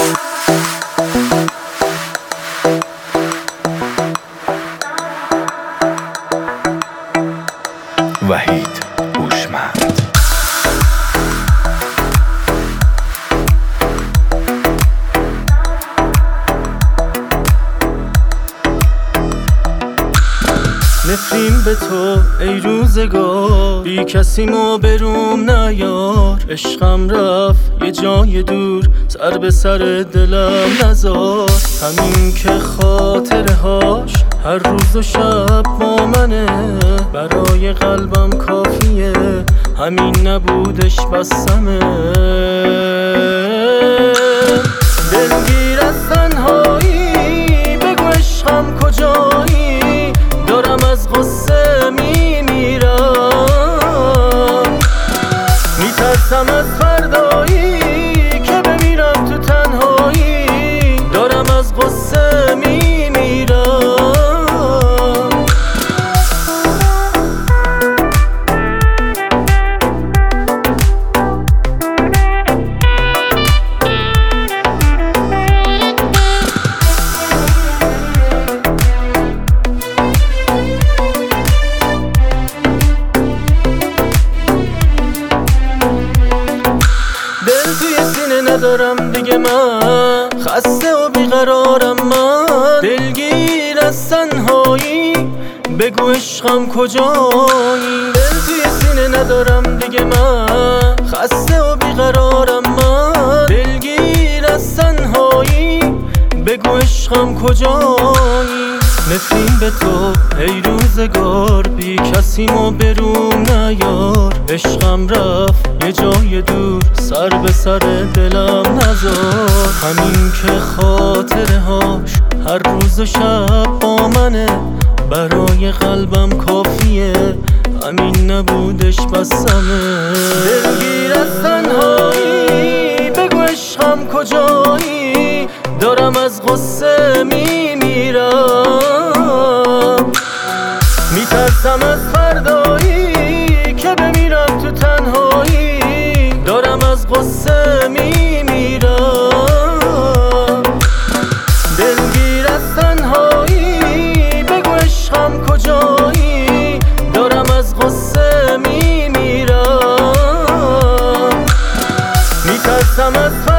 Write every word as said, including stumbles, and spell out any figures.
وحید هوشمند. نفرین به تو ای روزگار، بی کسی ما بروم نیار. عشقم رفت یه جای دور، سر به سر دلم نزار. همین که خاطرهاش هر روز و شب با منه، برای قلبم کافیه همین نبودش بسمه. دلگیر از تنهایی بگو عشقم کجایی، دارم از غصه میمیرم. میترسم از فردایی که بمیرم تو تنهایی، دارم از غصه میمیرم. ندارم دیگه من، خسته و بیقرارم من. دلگیر از تنهایی بگو عشقم کجایی. دل توی سینه ندارم دیگه من، خسته و بیقرارم من. دلگیر از تنهایی بگو عشقم کجایی. نفرین به تو ای روزگار، بی کسی ما بروم نیار. عشقم رفت یه جای دور، سر به سر دلم نزار. همین که خاطرهاش هر روز و شب با منه، برای قلبم کافیه همین نبودش بسمه. دلگیر از تنهایی بگو عشقم کجایی، دارم از غصه میمیرم. میترسم از فردایی که بمیرم تو تنهایی، دارم از غصه میمیرم. دلگیر از تنهایی بگو عشقم کجایی، دارم از غصه میمیرم. میترسم از